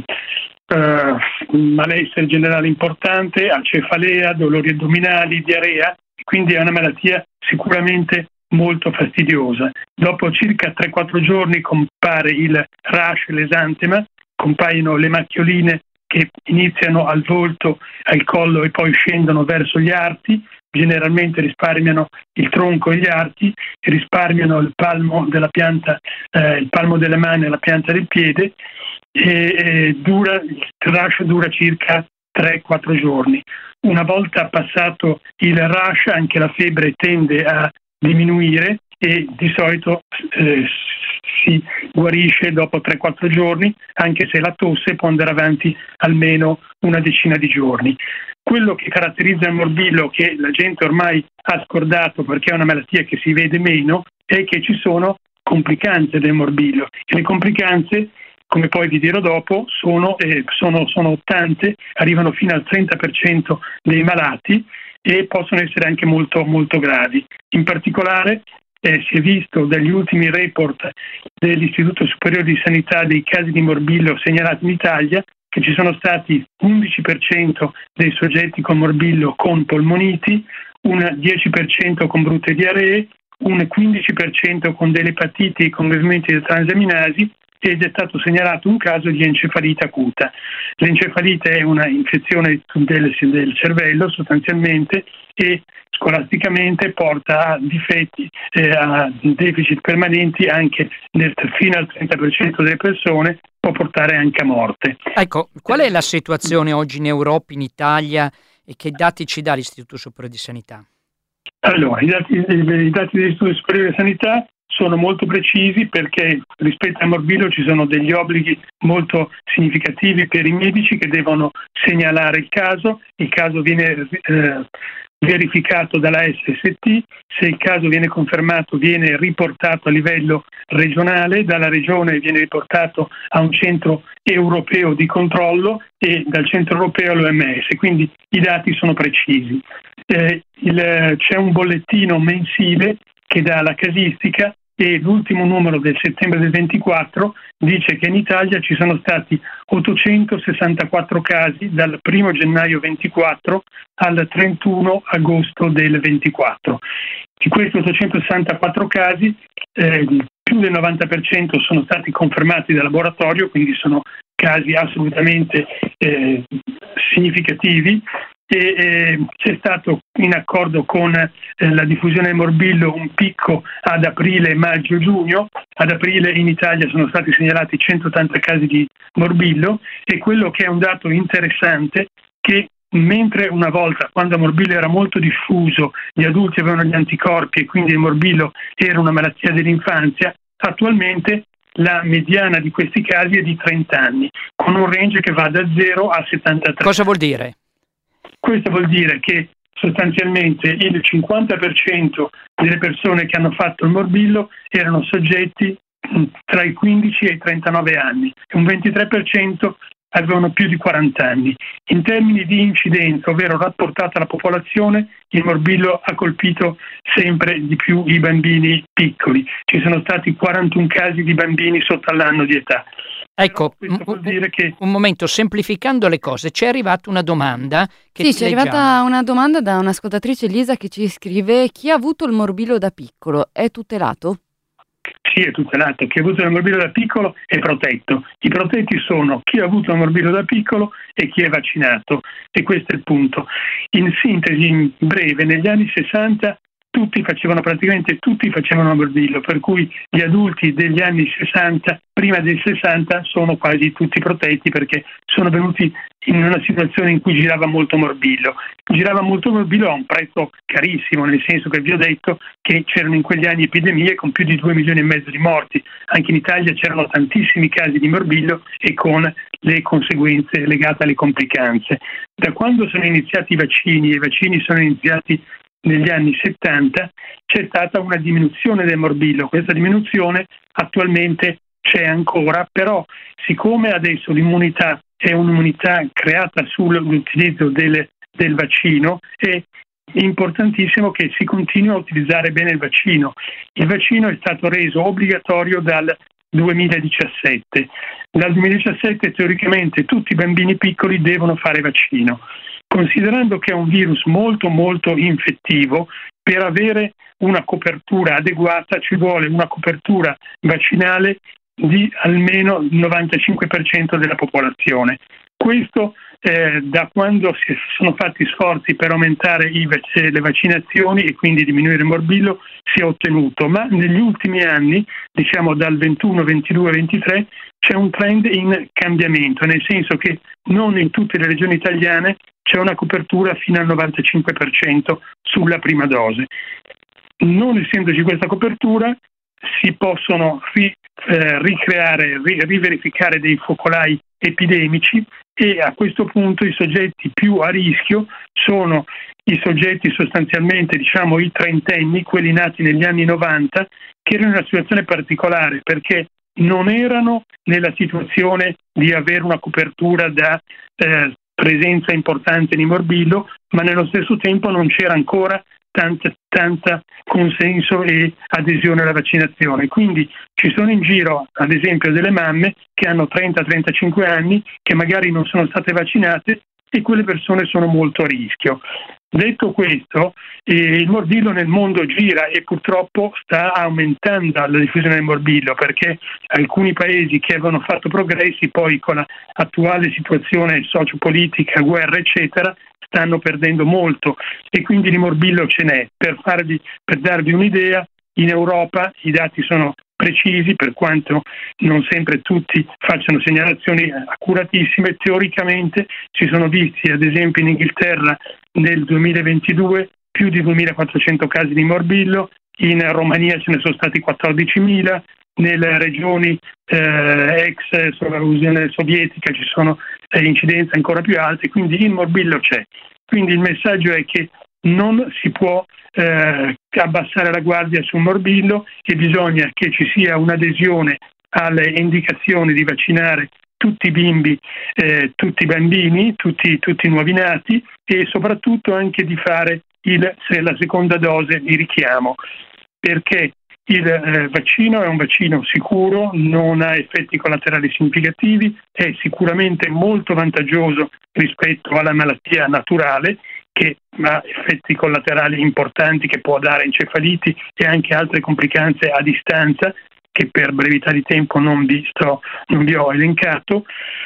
malessere generale importante, a cefalea, dolori addominali, diarrea, quindi è una malattia sicuramente molto fastidiosa. Dopo circa 3-4 giorni compare il rash, l'esantema, compaiono le macchioline che iniziano al volto, al collo e poi scendono verso gli arti, generalmente risparmiano il tronco e gli arti, risparmiano il palmo della pianta, il palmo delle mani e la pianta del piede, e il rash dura circa 3-4 giorni. Una volta passato il rash, anche la febbre tende a diminuire e di solito si guarisce dopo 3-4 giorni, anche se la tosse può andare avanti almeno una decina di giorni. Quello che caratterizza il morbillo, che la gente ormai ha scordato perché è una malattia che si vede meno, è che ci sono complicanze del morbillo, e le complicanze, come poi vi dirò dopo, sono tante, arrivano fino al 30% dei malati e possono essere anche molto, molto gravi. In particolare si è visto dagli ultimi report dell'Istituto Superiore di Sanità dei casi di morbillo segnalati in Italia che ci sono stati 11% dei soggetti con morbillo con polmoniti, un 10% con brutte diarree, un 15% con delle epatiti e con movimenti di transaminasi, ed è stato segnalato un caso di encefalite acuta. L'encefalite è una infezione del cervello sostanzialmente, e scolasticamente porta a difetti, a deficit permanenti anche fino al 30% delle persone, può portare anche a morte. Ecco, qual è la situazione oggi in Europa, in Italia, e che dati ci dà l'Istituto Superiore di Sanità? Allora, i dati dell'Istituto Superiore di Sanità sono molto precisi, perché rispetto al morbillo ci sono degli obblighi molto significativi per i medici che devono segnalare il caso viene verificato dalla SST, se il caso viene confermato viene riportato a livello regionale, dalla regione viene riportato a un centro europeo di controllo e dal centro europeo all'OMS, quindi i dati sono precisi. C'è un bollettino mensile che dà la casistica, e l'ultimo numero del settembre del 24 dice che in Italia ci sono stati 864 casi dal 1 gennaio 24 al 31 agosto del 24. Di questi 864 casi, più del 90% sono stati confermati dal laboratorio, quindi sono casi assolutamente significativi. E c'è stato, in accordo con la diffusione del morbillo, un picco ad aprile, maggio, giugno. Ad aprile in Italia sono stati segnalati 180 casi di morbillo, e quello che è un dato interessante, che mentre una volta, quando il morbillo era molto diffuso, gli adulti avevano gli anticorpi e quindi il morbillo era una malattia dell'infanzia, attualmente la mediana di questi casi è di 30 anni, con un range che va da 0 a 73. Cosa vuol dire? Questo vuol dire che sostanzialmente il 50% delle persone che hanno fatto il morbillo erano soggetti tra i 15 e i 39 anni, e un 23% avevano più di 40 anni. In termini di incidenza, ovvero rapportata alla popolazione, il morbillo ha colpito sempre di più i bambini piccoli. Ci sono stati 41 casi di bambini sotto all'anno di età. Ecco, un momento, semplificando le cose, ci è arrivata una domanda che sì, ci è arrivata una domanda da un'ascoltatrice, Lisa, che ci scrive: chi ha avuto il morbillo da piccolo è tutelato? Sì, è tutelato. Chi ha avuto il morbillo da piccolo è protetto. I protetti sono chi ha avuto il morbillo da piccolo e chi è vaccinato, e questo è il punto. In sintesi, in breve, negli anni 60 praticamente tutti facevano morbillo, per cui gli adulti degli anni 60, prima del 60, sono quasi tutti protetti, perché sono venuti in una situazione in cui girava molto morbillo. Girava molto morbillo a un prezzo carissimo, nel senso che vi ho detto che c'erano in quegli anni epidemie con più di 2,5 milioni di morti. Anche in Italia c'erano tantissimi casi di morbillo, e con le conseguenze legate alle complicanze. Da quando sono iniziati i vaccini sono iniziati negli anni 70, c'è stata una diminuzione del morbillo. Questa diminuzione attualmente c'è ancora, però siccome adesso l'immunità è un'immunità creata sull'utilizzo del vaccino, è importantissimo che si continui a utilizzare bene il vaccino. Il vaccino è stato reso obbligatorio dal 2017. Dal 2017 teoricamente tutti i bambini piccoli devono fare vaccino. Considerando che è un virus molto molto infettivo, per avere una copertura adeguata ci vuole una copertura vaccinale di almeno il 95% della popolazione. Questo da quando si sono fatti sforzi per aumentare le vaccinazioni e quindi diminuire il morbillo si è ottenuto, ma negli ultimi anni, diciamo dal 21, 22, 23, c'è un trend in cambiamento, nel senso che non in tutte le regioni italiane c'è una copertura fino al 95% sulla prima dose. Non essendoci questa copertura si possono riverificare dei focolai epidemici e a questo punto i soggetti più a rischio sono i soggetti sostanzialmente, diciamo, i trentenni, quelli nati negli anni 90, che erano in una situazione particolare perché non erano nella situazione di avere una copertura da presenza importante di morbillo, ma nello stesso tempo non c'era ancora tanta consenso e adesione alla vaccinazione. Quindi ci sono in giro, ad esempio, delle mamme che hanno 30-35 anni che magari non sono state vaccinate e quelle persone sono molto a rischio. Detto questo, il morbillo nel mondo gira e purtroppo sta aumentando la diffusione del morbillo perché alcuni paesi che avevano fatto progressi poi con l'attuale situazione sociopolitica, guerra eccetera, stanno perdendo molto e quindi di morbillo ce n'è. Per darvi un'idea, in Europa i dati sono precisi, per quanto non sempre tutti facciano segnalazioni accuratissime. Teoricamente si sono visti, ad esempio in Inghilterra nel 2022 più di 2.400 casi di morbillo, in Romania ce ne sono stati 14.000, nelle regioni ex Unione Sovietica ci sono incidenze ancora più alte, quindi il morbillo c'è. Quindi il messaggio è che non si può abbassare la guardia sul morbillo e bisogna che ci sia un'adesione alle indicazioni di vaccinare tutti i bimbi, tutti i bambini, tutti i nuovi nati e soprattutto anche di fare la seconda dose di richiamo, perché il vaccino è un vaccino sicuro, non ha effetti collaterali significativi, è sicuramente molto vantaggioso rispetto alla malattia naturale che ha effetti collaterali importanti che può dare encefaliti e anche altre complicanze a distanza che per brevità di tempo non vi ho elencato,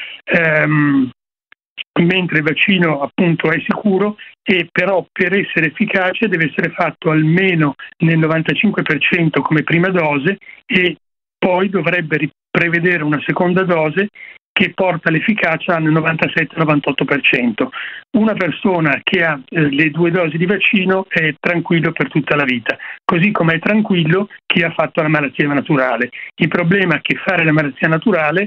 mentre il vaccino appunto è sicuro e però per essere efficace deve essere fatto almeno nel 95% come prima dose e poi dovrebbe prevedere una seconda dose che porta l'efficacia al 97-98%. Una persona che ha le 2 dosi di vaccino è tranquillo per tutta la vita, così come è tranquillo chi ha fatto la malattia naturale. Il problema è che fare la malattia naturale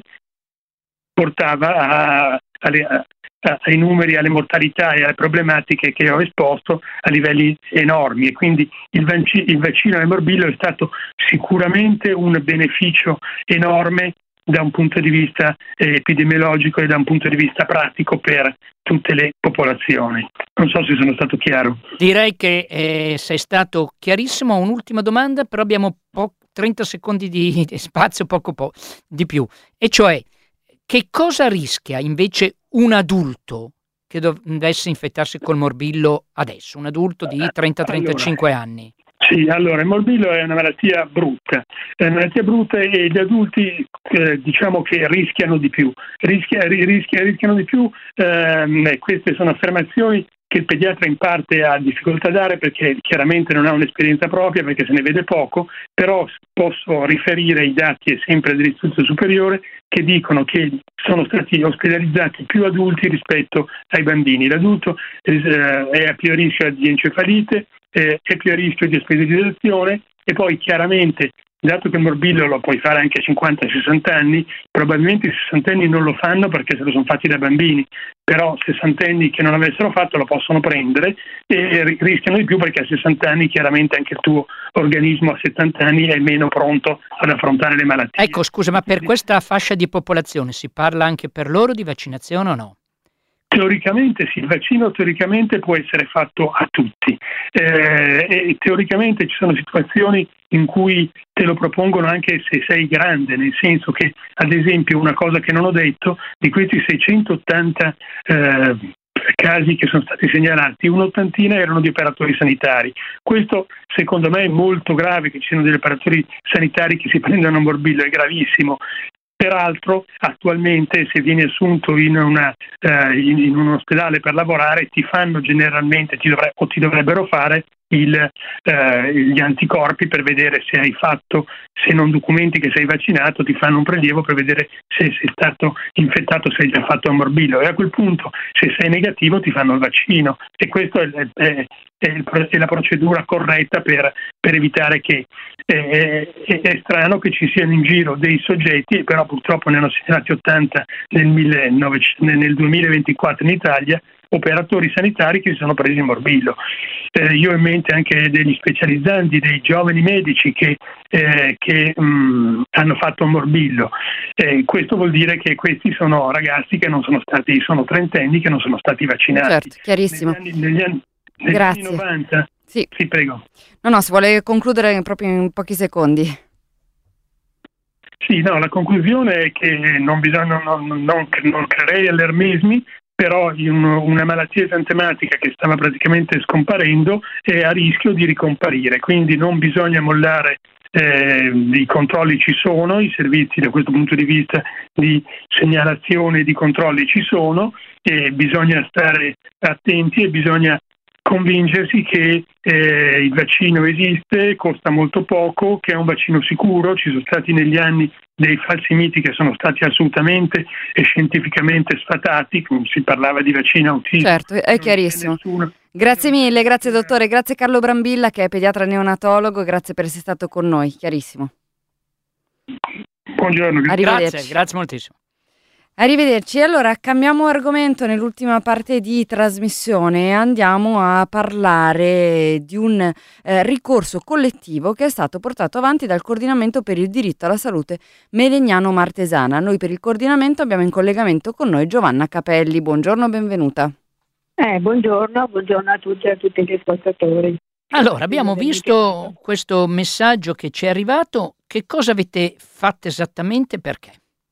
portava ai numeri, alle mortalità e alle problematiche che ho esposto a livelli enormi e quindi il vaccino del morbillo è stato sicuramente un beneficio enorme da un punto di vista epidemiologico e da un punto di vista pratico per tutte le popolazioni. Non so se sono stato chiaro. Direi che sei stato chiarissimo. Un'ultima domanda, però abbiamo 30 secondi di spazio, poco di più. E cioè, che cosa rischia invece un adulto che dovesse infettarsi col morbillo adesso? Un adulto di 30-35 anni. Sì, allora il morbillo è una malattia brutta, e gli adulti diciamo che rischiano di più, rischiano di più, queste sono affermazioni che il pediatra in parte ha difficoltà a dare perché chiaramente non ha un'esperienza propria, perché se ne vede poco, però posso riferire i dati sempre dell'Istituto Superiore che dicono che sono stati ospedalizzati più adulti rispetto ai bambini. L'adulto è a più rischio di encefalite, è più a rischio di ospedalizzazione e poi chiaramente dato che il morbillo lo puoi fare anche a 50-60 anni, probabilmente i sessantenni non lo fanno perché se lo sono fatti da bambini, però sessantenni che non avessero fatto lo possono prendere e rischiano di più perché a 60 anni chiaramente anche il tuo organismo a 70 anni è meno pronto ad affrontare le malattie. Ecco, scusa, ma per questa fascia di popolazione si parla anche per loro di vaccinazione o no? Teoricamente sì, il vaccino teoricamente può essere fatto a tutti e teoricamente ci sono situazioni in cui te lo propongono anche se sei grande, nel senso che, ad esempio, una cosa che non ho detto, di questi 680 casi che sono stati segnalati, un'ottantina erano di operatori sanitari. Questo secondo me è molto grave, che ci siano degli operatori sanitari che si prendano un morbillo, è gravissimo. Peraltro attualmente se vieni assunto in un ospedale per lavorare ti fanno generalmente, ti dovrebbero fare gli anticorpi per vedere se hai fatto, se non documenti che sei vaccinato, ti fanno un prelievo per vedere se sei stato infettato, se hai già fatto un morbillo, e a quel punto se sei negativo ti fanno il vaccino, e questa è la procedura corretta per evitare che è strano che ci siano in giro dei soggetti, però purtroppo ne hanno segnalati 80 nel 2024 in Italia, operatori sanitari che si sono presi il morbillo. Io ho in mente anche degli specializzanti, dei giovani medici che hanno fatto un morbillo. Questo vuol dire che questi sono ragazzi che non sono stati, sono trentenni che non sono stati vaccinati. Certo, chiarissimo. Negli anni Grazie. 90. Sì, prego. No, si vuole concludere proprio in pochi secondi. Sì, no, la conclusione è che non creerei allarmismi, però una malattia esantematica che stava praticamente scomparendo è a rischio di ricomparire, quindi non bisogna mollare. I controlli ci sono, i servizi da questo punto di vista di segnalazione e di controlli ci sono, e bisogna stare attenti e bisogna convincersi che il vaccino esiste, costa molto poco, che è un vaccino sicuro. Ci sono stati negli anni dei falsi miti che sono stati assolutamente e scientificamente sfatati, si parlava di vaccino autismo. Certo, è chiarissimo. Grazie mille, grazie dottore, grazie Carlo Brambilla che è pediatra neonatologo, grazie per essere stato con noi, chiarissimo. Buongiorno. Grazie moltissimo. Arrivederci. Allora cambiamo argomento nell'ultima parte di trasmissione e andiamo a parlare di un ricorso collettivo che è stato portato avanti dal Coordinamento per il diritto alla salute Melegnano Martesana. Noi per il coordinamento abbiamo in collegamento con noi Giovanna Capelli. Buongiorno, benvenuta. Buongiorno a tutti e a tutti gli ascoltatori. Allora, abbiamo visto questo messaggio che ci è arrivato. Che cosa avete fatto esattamente e perché?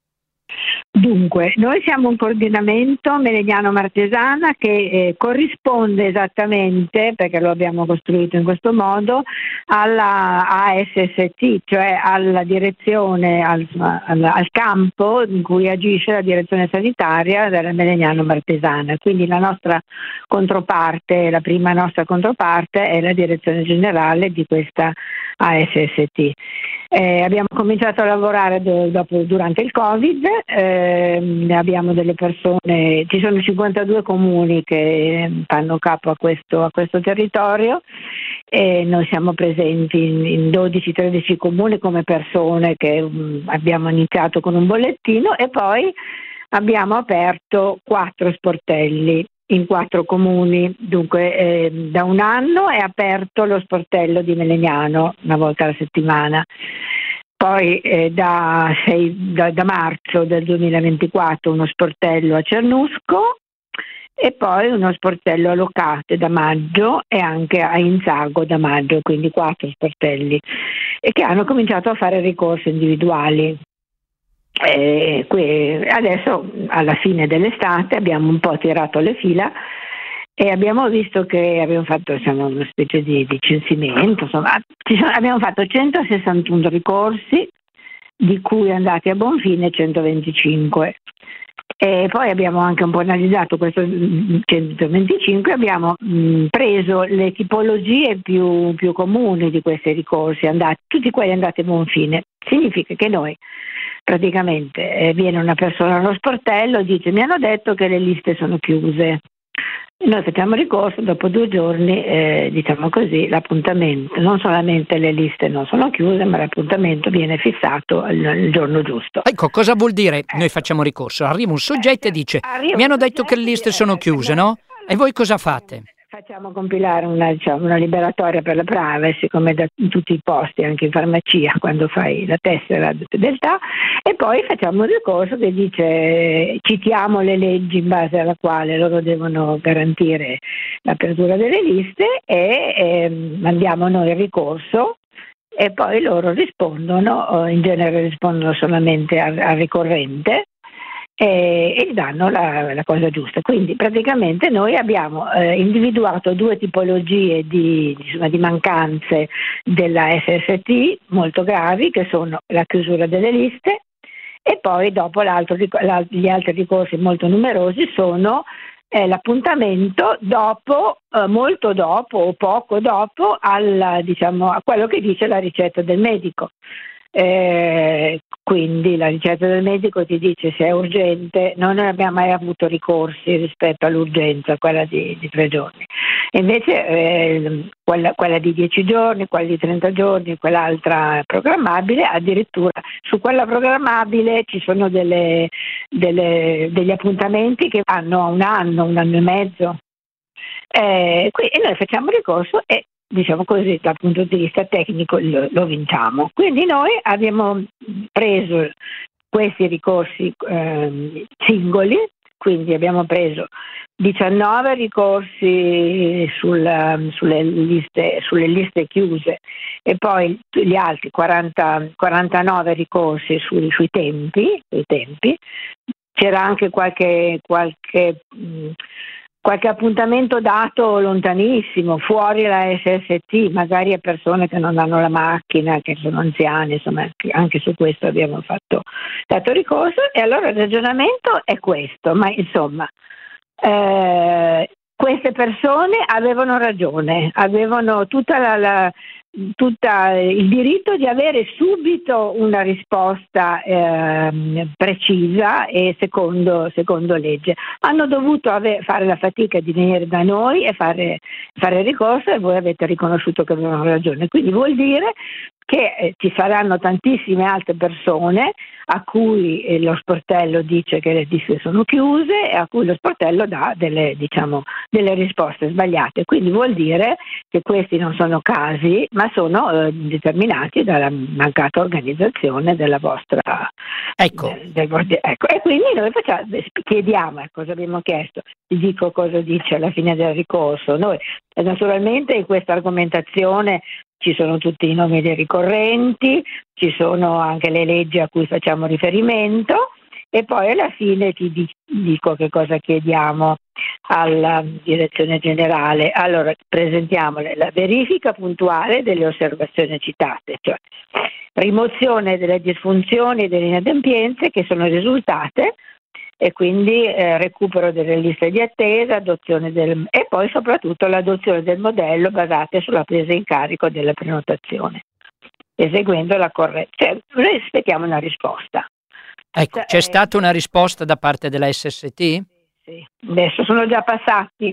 Dunque, noi siamo un coordinamento Melegnano Martesana che corrisponde esattamente, perché lo abbiamo costruito in questo modo, alla ASST, cioè alla direzione, al campo in cui agisce la direzione sanitaria della Melegnano Martesana. Quindi la nostra controparte, la prima nostra controparte è la direzione generale di questa ASST. Abbiamo cominciato a lavorare durante il Covid, abbiamo delle persone, ci sono 52 comuni che fanno capo a questo territorio e noi siamo presenti in 12-13 comuni come persone che abbiamo iniziato con un bollettino e poi abbiamo aperto 4 sportelli in 4 comuni. Dunque da un anno è aperto lo sportello di Melegnano una volta alla settimana, poi da marzo del 2024 uno sportello a Cernusco e poi uno sportello a Locate da maggio e anche a Inzago da maggio, quindi 4 sportelli, e che hanno cominciato a fare ricorsi individuali. Adesso alla fine dell'estate abbiamo un po' tirato le fila e abbiamo visto che abbiamo fatto una specie di censimento, insomma, abbiamo fatto 161 ricorsi, di cui andati a buon fine 125. E poi abbiamo anche un po' analizzato questo 125, abbiamo preso le tipologie più comuni di questi ricorsi, tutti quelli andati a buon fine. Significa che noi praticamente viene una persona allo sportello e dice: mi hanno detto che le liste sono chiuse, Noi facciamo ricorso, dopo 2 giorni, diciamo così, l'appuntamento, non solamente le liste non sono chiuse, ma l'appuntamento viene fissato il giorno giusto. Ecco, cosa vuol dire noi facciamo ricorso? Arriva un soggetto e dice, mi hanno detto che le liste sono chiuse, no? E voi cosa fate? Facciamo compilare una liberatoria per la privacy, come in tutti i posti, anche in farmacia, quando fai la tessera di fedeltà, e poi facciamo un ricorso che dice, citiamo le leggi in base alla quale loro devono garantire l'apertura delle liste e mandiamo noi il ricorso e poi loro rispondono, in genere rispondono solamente al ricorrente, e danno la cosa giusta. Quindi praticamente noi abbiamo individuato 2 tipologie di mancanze della SST molto gravi, che sono la chiusura delle liste, e poi dopo gli altri ricorsi molto numerosi sono l'appuntamento dopo, molto dopo o poco dopo a quello che dice la ricetta del medico. Quindi la ricetta del medico ti dice se è urgente. Noi non abbiamo mai avuto ricorsi rispetto all'urgenza, quella di 3 giorni, e invece quella di 10 giorni, quella di 30 giorni, quell'altra programmabile. Addirittura su quella programmabile ci sono degli appuntamenti che vanno a un anno e mezzo, e noi facciamo ricorso e, diciamo così, dal punto di vista tecnico lo vinciamo. Quindi noi abbiamo preso questi ricorsi singoli, quindi abbiamo preso 19 ricorsi sulle liste chiuse e poi gli altri 49 ricorsi sui tempi. C'era anche qualche appuntamento dato lontanissimo, fuori la SST, magari a persone che non hanno la macchina, che sono anziane, insomma anche su questo abbiamo dato ricorso. E allora il ragionamento è questo, ma insomma queste persone avevano ragione, avevano tutto il diritto di avere subito una risposta precisa e secondo legge. Hanno dovuto fare la fatica di venire da noi e fare ricorso, e voi avete riconosciuto che avevano ragione. Quindi vuol dire che ci saranno tantissime altre persone a cui lo sportello dice che le liste sono chiuse e a cui lo sportello dà delle risposte sbagliate. Quindi vuol dire che questi non sono casi, ma sono determinati dalla mancata organizzazione della vostra. Ecco. E quindi noi chiediamo, cosa abbiamo chiesto, ti dico cosa dice alla fine del ricorso. Noi naturalmente in questa argomentazione ci sono tutti i nomi dei ricorrenti, ci sono anche le leggi a cui facciamo riferimento, e poi alla fine ti dico che cosa chiediamo alla direzione generale. Allora presentiamo la verifica puntuale delle osservazioni citate, cioè rimozione delle disfunzioni e delle inadempienze che sono risultate, e quindi recupero delle liste di attesa, e poi soprattutto l'adozione del modello basate sulla presa in carico della prenotazione, eseguendo la corretta. Noi aspettiamo una risposta. Ecco, c'è stata una risposta da parte della SST? Sì, adesso sono già passati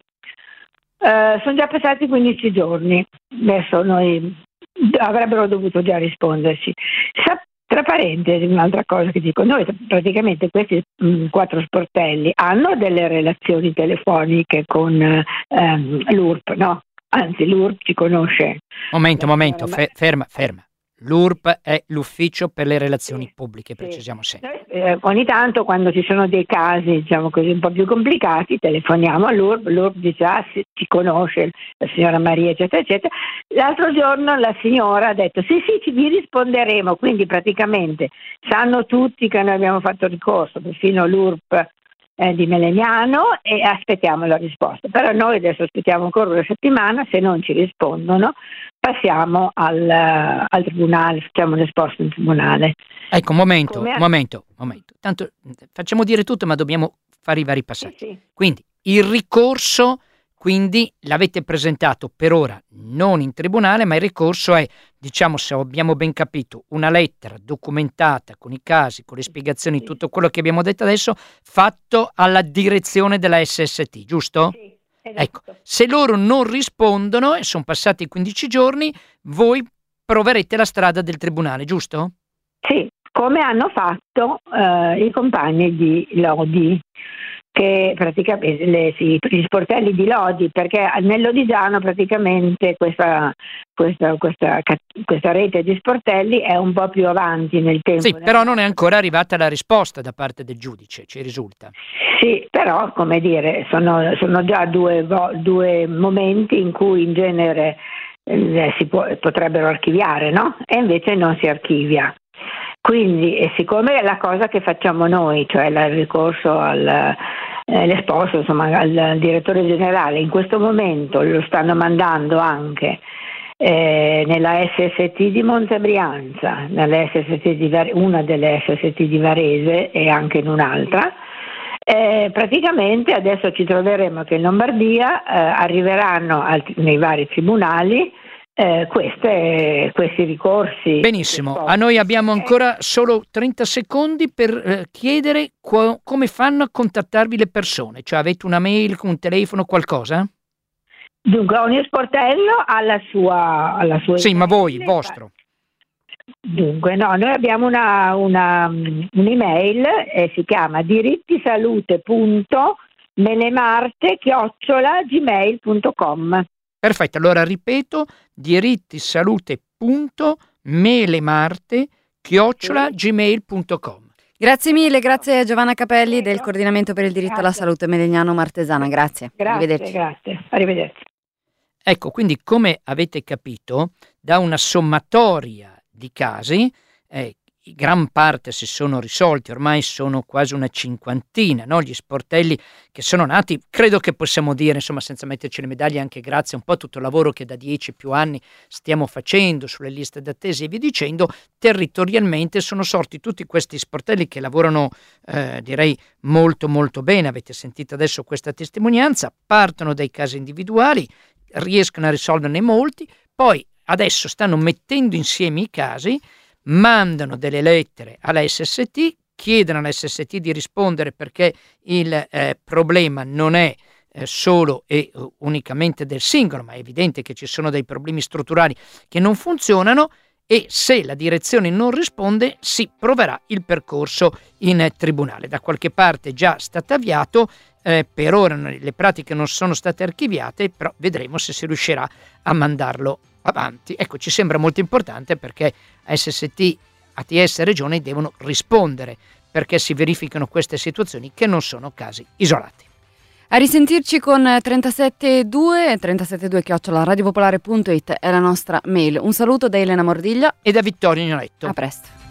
15 giorni, adesso noi avrebbero dovuto già risponderci. Tra parentesi, un'altra cosa che dico, noi praticamente questi 4 sportelli hanno delle relazioni telefoniche con l'URP, no? Anzi, l'URP ci conosce. Momento, ferma. L'URP è l'Ufficio per le Relazioni Pubbliche, precisiamo sempre. Ogni tanto, quando ci sono dei casi, diciamo così, un po' più complicati, telefoniamo all'URP, l'URP dice ci conosce la signora Maria, eccetera, eccetera. L'altro giorno la signora ha detto sì, vi risponderemo, quindi praticamente sanno tutti che noi abbiamo fatto ricorso, perfino l'URP di Melegnano, e aspettiamo la risposta. Però noi adesso aspettiamo ancora una settimana, se non ci rispondono passiamo al tribunale, facciamo l'esposto in tribunale. Ecco, momento. Tanto facciamo dire tutto, ma dobbiamo fare i vari passaggi. Sì. Quindi il ricorso, quindi l'avete presentato per ora non in tribunale, ma il ricorso è, diciamo, se abbiamo ben capito, una lettera documentata con i casi, con le spiegazioni, tutto quello che abbiamo detto adesso, fatto alla direzione della SST, giusto? Sì. Ecco, se loro non rispondono e sono passati 15 giorni, voi proverete la strada del tribunale, giusto? Sì, come hanno fatto i compagni di Lodi, che praticamente gli sportelli di Lodi, perché nel Lodigiano praticamente questa rete di sportelli è un po' più avanti nel tempo. Sì, però non è ancora arrivata la risposta da parte del giudice, ci risulta. Sì, però come dire, sono già due momenti in cui in genere potrebbero archiviare, no? E invece non si archivia. Quindi, siccome è la cosa che facciamo noi, cioè il ricorso all'esposto, insomma, al direttore generale, in questo momento lo stanno mandando anche nella SST di Monte Brianza, una delle SST di Varese e anche in un'altra. Praticamente adesso ci troveremo che in Lombardia arriveranno nei vari tribunali questi ricorsi. Benissimo, a noi abbiamo ancora solo 30 secondi per chiedere come fanno a contattarvi le persone, cioè avete una mail, un telefono, qualcosa? Dunque ogni sportello ha la sua sì, ma voi, il vostro? Dunque no, noi abbiamo un'email si chiama dirittisalute.melemarte@gmail.com. Perfetto, allora ripeto, dirittisalute.melemarte@gmail.com. Grazie mille, grazie a Giovanna Capelli del Coordinamento per il Diritto alla Salute Melegnano Martesana, grazie. Arrivederci. Grazie, arrivederci. Ecco, quindi come avete capito, da una sommatoria di casi, gran parte si sono risolti, ormai sono quasi una cinquantina, no? Gli sportelli che sono nati, credo che possiamo dire, insomma, senza metterci le medaglie, anche grazie a un po' a tutto il lavoro che da 10 più anni stiamo facendo sulle liste d'attesa e via dicendo, territorialmente sono sorti tutti questi sportelli che lavorano, direi, molto molto bene. Avete sentito adesso questa testimonianza, partono dai casi individuali, riescono a risolverne molti, poi adesso stanno mettendo insieme i casi, mandano delle lettere alla SST, chiedono alla SST di rispondere perché il problema non è solo e unicamente del singolo, ma è evidente che ci sono dei problemi strutturali che non funzionano, e se la direzione non risponde si proverà il percorso in tribunale. Da qualche parte è già stato avviato, per ora le pratiche non sono state archiviate, però vedremo se si riuscirà a mandarlo avanti. Ecco, ci sembra molto importante perché SST, ATS e Regione devono rispondere perché si verificano queste situazioni che non sono casi isolati. A risentirci con 372@radiopopolare.it è la nostra mail. Un saluto da Elena Mordiglia e da Vittorio Ignoletto. A presto.